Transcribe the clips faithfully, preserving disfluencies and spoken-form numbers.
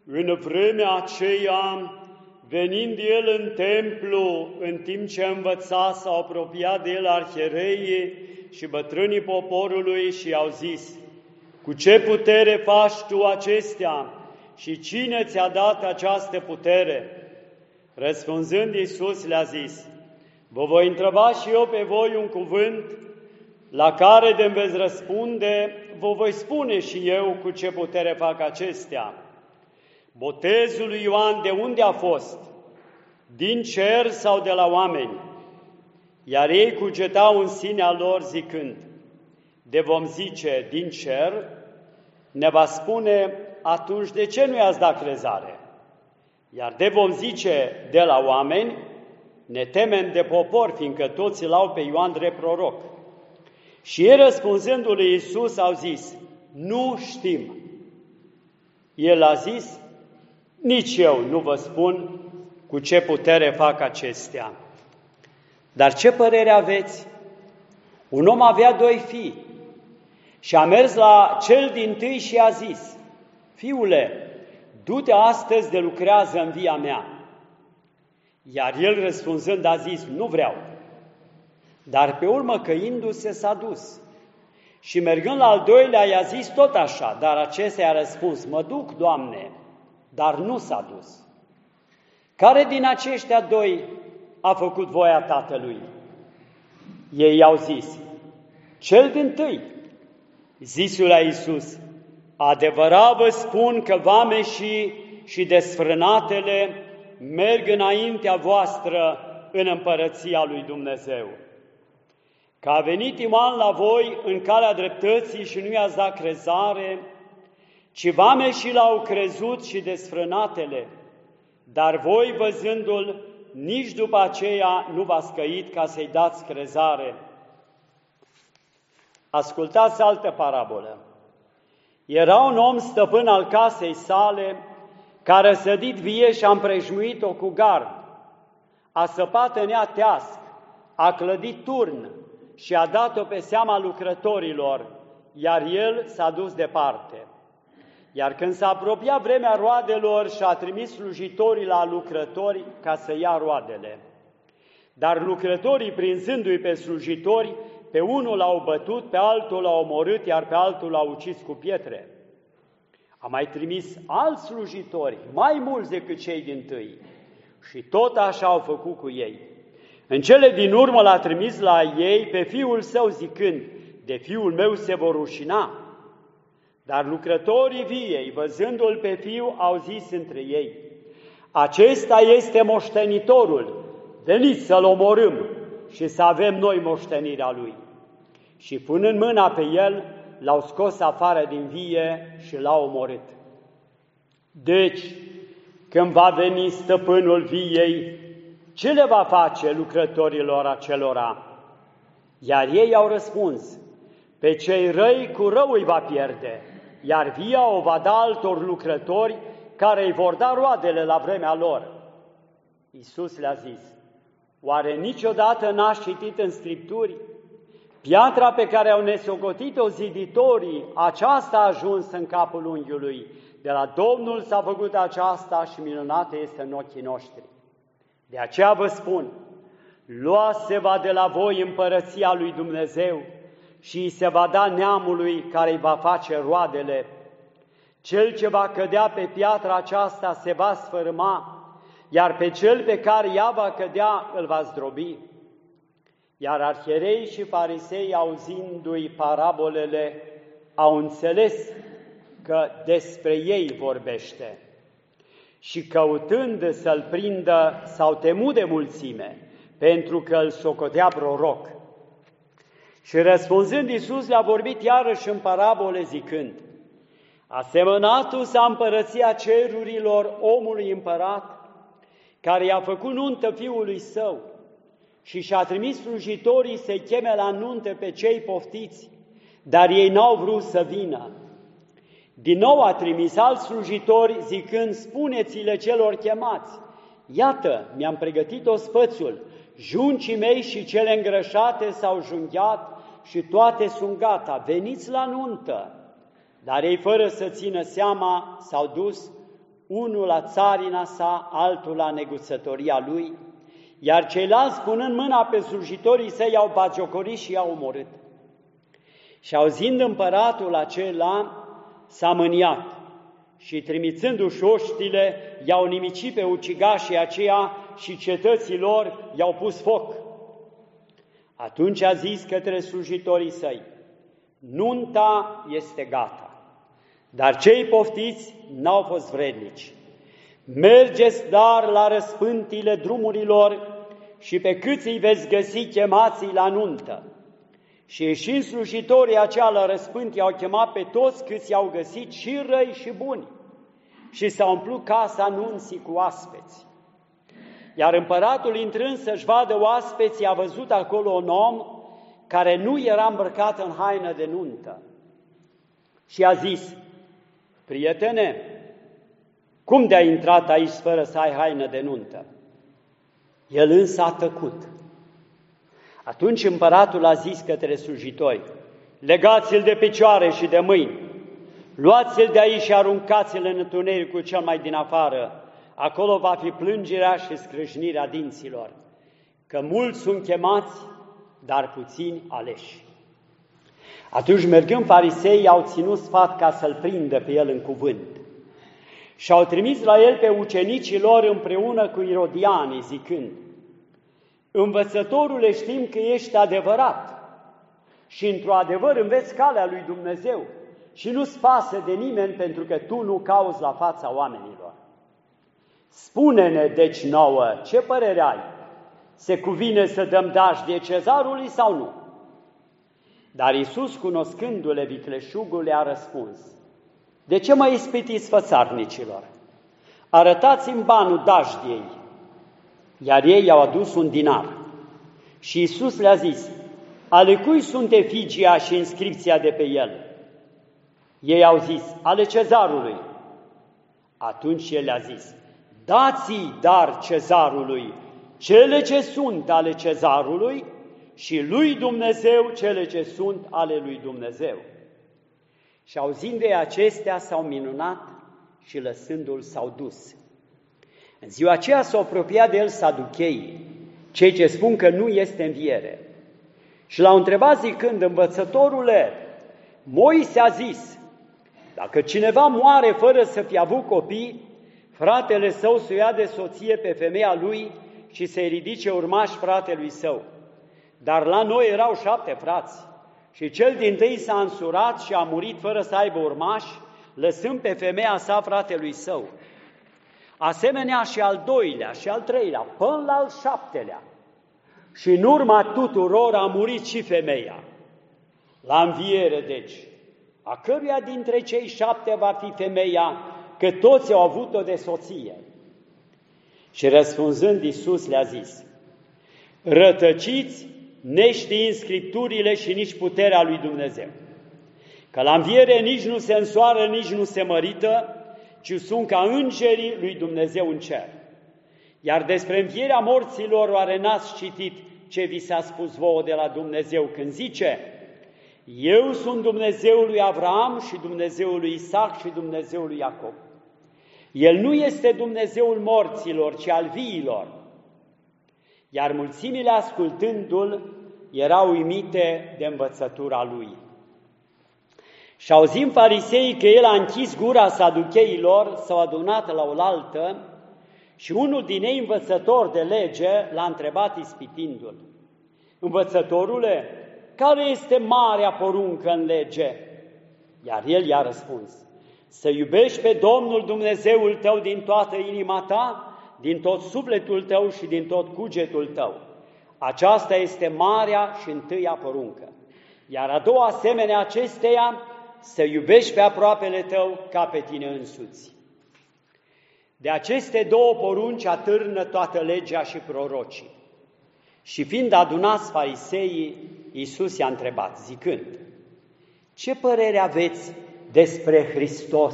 În vremea aceea, venind el în templu, în timp ce învăța, s-au apropiat de el arhiereii și bătrânii poporului și i-au zis: cu ce putere faci tu acestea și cine ți-a dat această putere? Răspunzând, Iisus le-a zis: vă voi întreba și eu pe voi un cuvânt, la care de-mi veți răspunde, vă voi spune și eu cu ce putere fac acestea. Botezul lui Ioan de unde a fost? Din cer sau de la oameni? Iar ei cugetau în sinea lor zicând: de vom zice din cer, ne va spune: atunci de ce nu i-ați dat crezare? Iar de vom zice de la oameni, ne temem de popor, fiindcă toți îl au pe Ioan drept proroc. Și ei, răspunzându-lui Iisus, au zis: nu știm. El a zis: nici eu nu vă spun cu ce putere fac acestea. Dar ce părere aveți? Un om avea doi fii și a mers la cel dintâi și a zis: fiule, du-te astăzi de lucrează în via mea. Iar el, răspunzând, a zis: nu vreau. Dar pe urmă, căindu-se, s-a dus. Și mergând la al doilea, i-a zis tot așa, dar acesta i-a răspuns: mă duc, Doamne, dar nu s-a dus. Care din aceștia doi a făcut voia Tatălui? Ei i-au zis: cel dintâi. Zisul la Iisus: adevărat vă spun că vameșii și desfrânatele merg înaintea voastră în împărăția lui Dumnezeu. Că a venit Ioan la voi în calea dreptății și nu i-ați dat crezare, ci vameșii l-au crezut și desfrânatele, dar voi, văzându-l, nici după aceea nu v-ați căit ca să-i dați crezare. Ascultați altă parabolă. Era un om stăpân al casei sale, care a sădit vie și a împrejmuit-o cu gard, a săpat în ea teasc, a clădit turn și a dat-o pe seama lucrătorilor, iar el s-a dus departe. Iar când s-a apropiat vremea roadelor, și-a trimis slujitorii la lucrători ca să ia roadele. Dar lucrătorii, prinzându-i pe slujitori, pe unul l-au bătut, pe altul l-au omorât, iar pe altul l-au ucis cu pietre. A mai trimis alți slujitori, mai mulți decât cei dintâi, și tot așa au făcut cu ei. În cele din urmă l-a trimis la ei pe fiul său, zicând: de fiul meu se vor rușina. Dar lucrătorii viei, văzându-l pe fiu, au zis între ei: acesta este moștenitorul, veniți să-l omorâm și să avem noi moștenirea lui. Și punând mâna pe el, l-au scos afară din vie și l-au omorât. Deci, când va veni stăpânul viei, ce le va face lucrătorilor acelora? Iar ei au răspuns: pe cei răi cu rău îi va pierde, iar via o va da altor lucrători care îi vor da roadele la vremea lor. Iisus le-a zis: oare niciodată n-ați citit în Scripturi? Piatra pe care au nesocotit-o ziditorii, aceasta a ajuns în capul unghiului. De la Domnul s-a făcut aceasta și minunată este în ochii noștri. De aceea vă spun, luați se va de la voi împărăția lui Dumnezeu și îi se va da neamului care îi va face roadele. Cel ce va cădea pe piatra aceasta se va sfărâma, iar pe cel pe care ea va cădea îl va zdrobi. Iar arhierei și farisei, auzindu-i parabolele, au înțeles că despre ei vorbește. Și căutând să-l prindă, s-au temut de mulțime, pentru că îl socotea proroc. Și răspunzând, Iisus le-a vorbit iarăși în parabole zicând: asemănatul s-a împărăția cerurilor omului împărat, care i-a făcut nuntă fiului său și și-a trimis slujitorii să-i cheme la nuntă pe cei poftiți, dar ei n-au vrut să vină. Din nou a trimis alți slujitori zicând: spuneți-le celor chemați: iată, mi-am pregătit ospățul, juncii mei și cele îngrășate s-au junghiat și toate sunt gata, veniți la nuntă. Dar ei, fără să țină seama, s-au dus unul la țarina sa, altul la neguțătoria lui, iar ceilalți, punând mâna pe slujitorii săi, i-au batjocorit și i-au omorât. Și auzind împăratul acela, s-a mâniat și, trimițându-și oștile, i-au nimicit pe ucigașii aceia și cetății lor i-au pus foc. Atunci a zis către slujitorii săi: nunta este gata, dar cei poftiți n-au fost vrednici. Mergeți dar la răspântile drumurilor și pe câți îi veți găsi chemați la nuntă. Și ieșind slujitorii aceia la răspânt, i-au chemat pe toți câți i-au găsit, și răi și buni, și s-a umplut casa nunții cu oaspeți. Iar împăratul, intrând să-și vadă oaspeții, a văzut acolo un om care nu era îmbrăcat în haină de nuntă. Și a zis: prietene, cum de-ai intrat aici fără să ai haină de nuntă? El însă a tăcut. Atunci împăratul a zis către slujitori: legați-l de picioare și de mâini, luați-l de aici și aruncați-l în întunericul cel mai din afară. Acolo va fi plângerea și scrâșnirea dinților, că mulți sunt chemați, dar puțini aleși. Atunci, mergând, fariseii au ținut sfat ca să-l prindă pe el în cuvânt și au trimis la el pe ucenicii lor împreună cu irodianii, zicând: învățătorule, știm că ești adevărat și într-o adevăr înveți calea lui Dumnezeu și nu-ți pasă de nimeni, pentru că tu nu cauți la fața oamenilor. Spune-ne deci nouă, ce părere ai? Se cuvine să dăm dajdie cezarului sau nu? Dar Iisus, cunoscându-le vicleșugul, le-a răspuns: de ce mă ispitiți, fățarnicilor? Arătați-mi banul dajdiei. Iar ei i-au adus un dinar. Și Iisus le-a zis: ale cui sunt efigia și inscripția de pe el? Ei au zis: ale cezarului. Atunci el le-a zis: dați-i dar cezarului cele ce sunt ale cezarului și lui Dumnezeu cele ce sunt ale lui Dumnezeu. Și auzind de acestea, s-au minunat și lăsându-l s-au dus. În ziua aceea s-au apropiat de el saducheii, cei ce spun că nu este înviere, și l-au întrebat zicând: învățătorule, Moise a zis, dacă cineva moare fără să fie avut copii, fratele său să o ia de soție pe femeia lui și să-i ridice urmași fratelui său. Dar la noi erau șapte frați și cel dintâi s-a însurat și a murit fără să aibă urmași, lăsând pe femeia sa fratelui său. Asemenea și al doilea și al treilea, până la al șaptelea. Și în urma tuturor a murit și femeia. La înviere, deci, a căruia dintre cei șapte va fi femeia, că toți au avut-o de soție? Și răspunzând, Iisus le-a zis: rătăciți, neștiind Scripturile și nici puterea lui Dumnezeu, că la înviere nici nu se însoară, nici nu se mărită, ci sunt ca îngerii lui Dumnezeu în cer. Iar despre învierea morților, oare n-ați citit ce vi s-a spus vouă de la Dumnezeu când zice: eu sunt Dumnezeul lui Avraam și Dumnezeul lui Isaac și Dumnezeul lui Iacob. El nu este Dumnezeul morților, ci al viilor. Iar mulțimile, ascultându-l, erau uimite de învățătura lui. Și auzind fariseii că el a închis gura saducheilor, s-au adunat la oaltă și unul din ei, învățător de lege, l-a întrebat ispitindu-l: învățătorule, care este marea poruncă în lege? Iar el i-a răspuns: să iubești pe Domnul Dumnezeul tău din toată inima ta, din tot sufletul tău și din tot cugetul tău. Aceasta este marea și întâia poruncă. Iar a doua, asemenea acesteia, să iubești pe aproapele tău ca pe tine însuți. De aceste două porunci atârnă toată legea și prorocii. Și fiind adunați fariseii, Iisus i-a întrebat, zicând: ce părere aveți despre Hristos?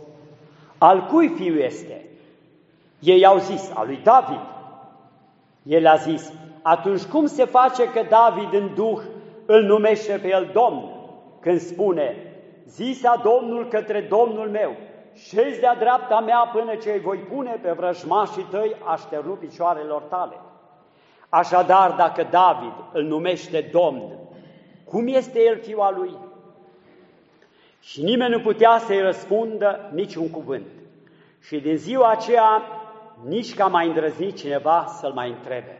Al cui fiu este? Ei au zis: al lui David. El a zis: atunci cum se face că David în Duh îl numește pe el Domn, când spune: zisa Domnul către Domnul meu, șezi de-a dreapta mea până ce îi voi pune pe vrăjmașii tăi așternut picioarelor tale. Așadar, dacă David îl numește Domn, cum este el fiul al lui? Și nimeni nu putea să-i răspundă niciun cuvânt. Și din ziua aceea, nici că a mai îndrăznit cineva să-l mai întrebe.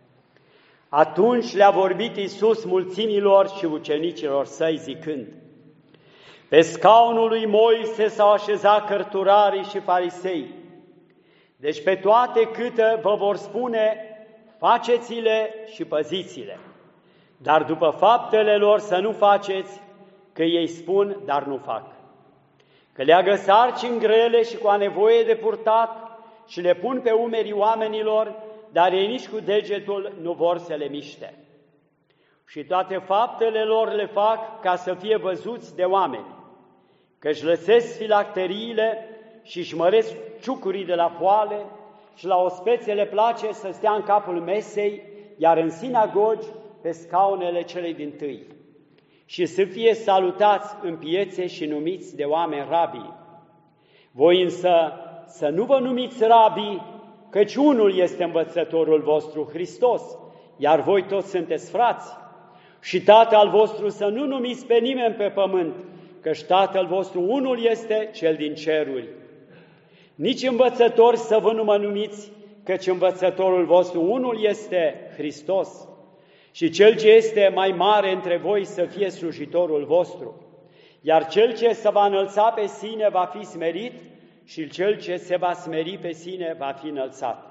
Atunci le-a vorbit Iisus mulțimilor și ucenicilor săi zicând: pe scaunul lui Moise s-au așezat cărturarii și farisei. Deci pe toate câte vă vor spune, faceți-le și păziți-le. Dar după faptele lor să nu faceți, că ei spun, dar nu fac. Că leagă sarcini grele și cu a nevoie de purtat și le pun pe umerii oamenilor, dar ei nici cu degetul nu vor să le miște. Și toate faptele lor le fac ca să fie văzuți de oameni, că-și lăsesc filacteriile și își măresc ciucurii de la poale și la ospețe le place să stea în capul mesei, iar în sinagogi pe scaunele celei dintâi, și să fie salutați în piețe și numiți de oameni rabii. Voi însă să nu vă numiți rabii, căci unul este învățătorul vostru, Hristos, iar voi toți sunteți frați. Și Tatăl vostru să nu numiți pe nimeni pe pământ, căci Tatăl vostru unul este cel din ceruri. Nici învățători să vă nu mă numiți, căci învățătorul vostru unul este Hristos. Și cel ce este mai mare între voi să fie slujitorul vostru, iar cel ce se va înălța pe sine va fi smerit și cel ce se va smeri pe sine va fi înălțat.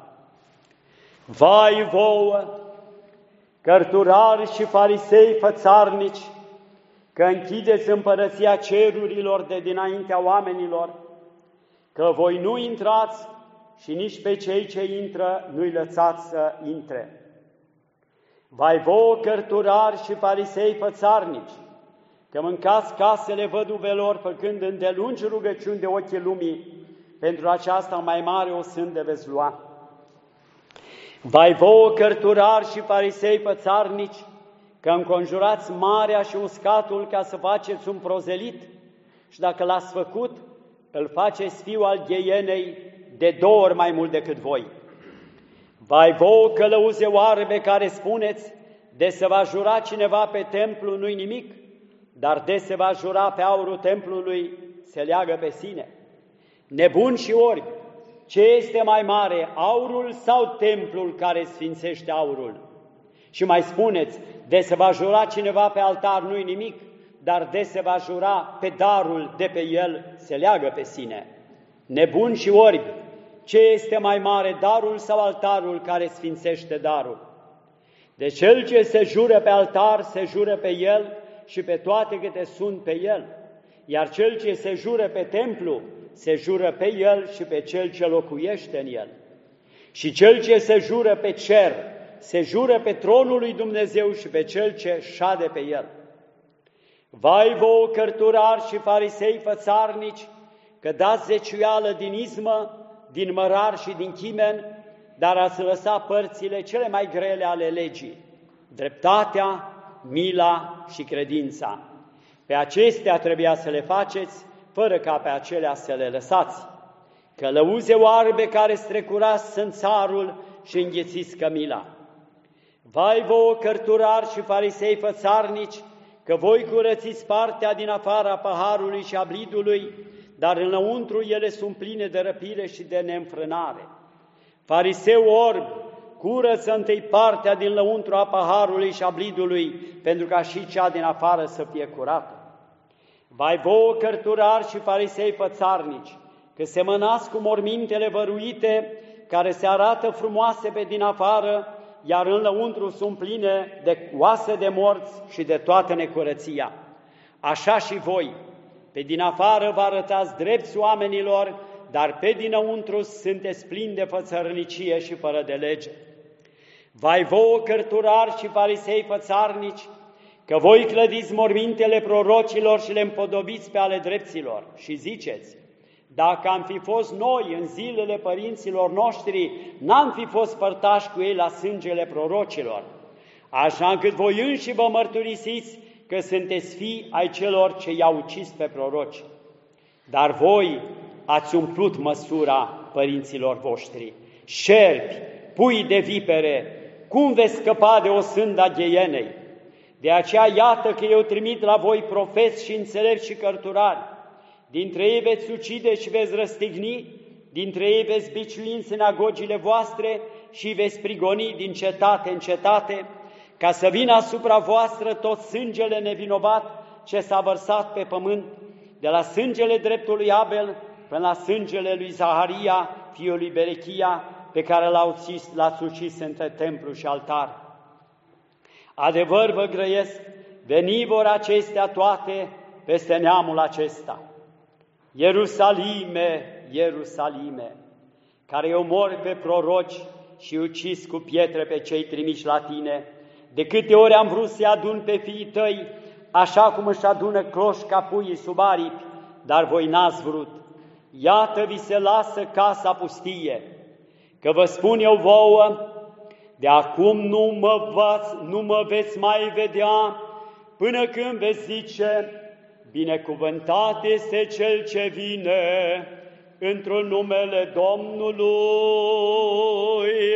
Vai vouă, cărturari și farisei fățarnici, că închideți împărăția cerurilor de dinaintea oamenilor, că voi nu intrați și nici pe cei ce intră nu-i lăsați să intre. Vai vouă, cărturari și farisei fățarnici, că mâncați casele văduvelor, făcând îndelungi rugăciuni de ochii lumii, pentru aceasta mai mare o sânde veți lua. Vai vouă, cărturari și farisei fățarnici, că înconjurați marea și uscatul ca să faceți un prozelit, și dacă l-ați făcut, îl faceți fiul al gheienei de două ori mai mult decât voi. Vai vouă, călăuze oarbe, care spuneți, de se va jura cineva pe templu nu-i nimic, dar de se va jura pe aurul templului se leagă pe sine. Nebuni și orbi, ce este mai mare, aurul sau templul care sfințește aurul? Și mai spuneți, de se va jura cineva pe altar nu-i nimic, dar de se va jura pe darul de pe el se leagă pe sine. Nebuni și orbi, ce este mai mare, darul sau altarul care sfințește darul? De cel ce se jură pe altar, se jură pe el și pe toate câte sunt pe el, iar cel ce se jură pe templu, se jură pe el și pe cel ce locuiește în el. Și cel ce se jură pe cer, se jură pe tronul lui Dumnezeu și pe cel ce șade pe el. Vai vouă, cărturari și farisei fățarnici, că dați zeciuială din izmă, din mărar și din chimen, dar ați lăsat părțile cele mai grele ale legii, dreptatea, mila și credința. Pe acestea trebuia să le faceți, fără ca pe acelea să le lăsați. Călăuze oarbe care strecurați sânțarul și înghețiți cămila. Vai vouă, cărturari și farisei fățarnici, că voi curățiți partea din afara paharului și a blidului, dar înăuntru ele sunt pline de răpire și de neînfrânare. Fariseu orb, curăță întâi partea din lăuntru a paharului și a blidului, pentru ca și cea din afară să fie curată. Vai vouă, cărturari și farisei fățarnici, că semănați cu mormintele văruite, care se arată frumoase pe din afară, iar în lăuntru sunt pline de oase de morți și de toată necurăția. Așa și voi, pe din afară vă arătați drepți oamenilor, dar pe dinăuntru sunteți plini de fățărnicie și fără de lege. Vai vouă, cărturari și farisei fățarnici, că voi clădiți mormintele prorocilor și le împodobiți pe ale drepților și ziceți, dacă am fi fost noi în zilele părinților noștri, n-am fi fost părtași cu ei la sângele prorocilor, așa încât voi înși vă mărturisiți că sunteți fii ai celor ce i-au ucis pe proroci. Dar voi ați umplut măsura părinților voștri. Șerpi, pui de vipere, cum veți scăpa de o sânda gheienei? De aceea iată că eu trimit la voi profeți și înțelepți și cărturari. Dintre ei veți ucide și veți răstigni, dintre ei veți biciui în sinagogile voastre și veți prigoni din cetate în cetate, ca să vină asupra voastră tot sângele nevinovat ce s-a vărsat pe pământ, de la sângele dreptului Abel până la sângele lui Zaharia, fiul lui Berechia, pe care l-ați ucis între templu și altar. Adevăr vă grăiesc, veni vor acestea toate peste neamul acesta. Ierusalime, Ierusalime, care omori pe proroci și ucis cu pietre pe cei trimiși la tine, de câte ori am vrut să-i adun pe fiii tăi, așa cum își adună cloșca puii sub aripi, dar voi n-ați vrut. Iată vi se lasă casa pustie, că vă spun eu vouă, de acum nu mă, v-ați, nu mă veți mai vedea, până când veți zice, binecuvântat este Cel ce vine într-un numele Domnului.